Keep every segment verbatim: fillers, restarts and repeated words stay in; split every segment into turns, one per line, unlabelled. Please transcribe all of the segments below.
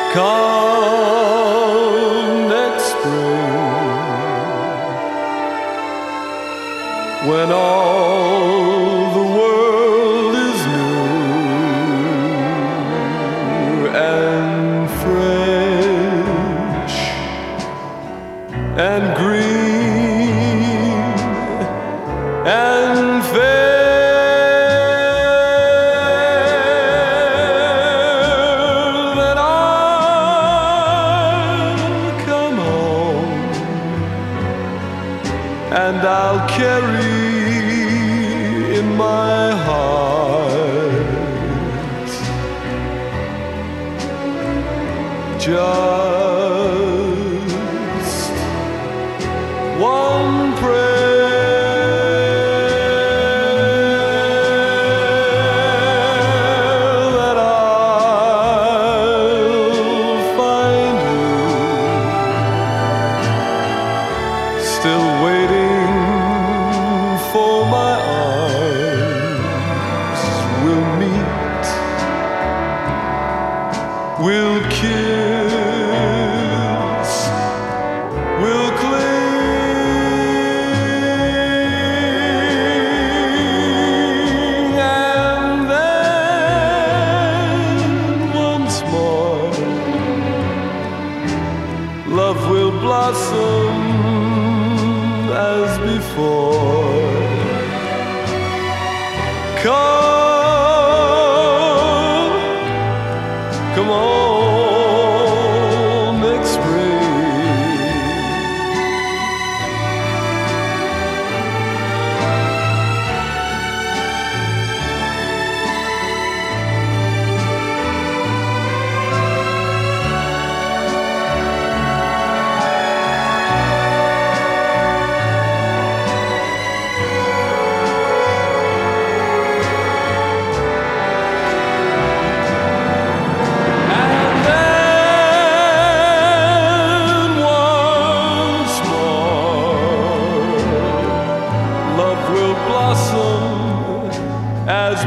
Come next spring, when all the world is new and fresh and green and fair. And I'll carry in my heart just one prayer, that I'll find you still waiting for my arms. We'll meet, we'll kiss, we'll cling, and then once more love will blossom as before. Come, come on next spring. As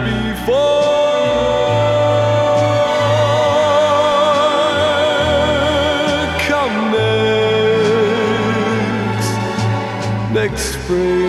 before, come next, next spring.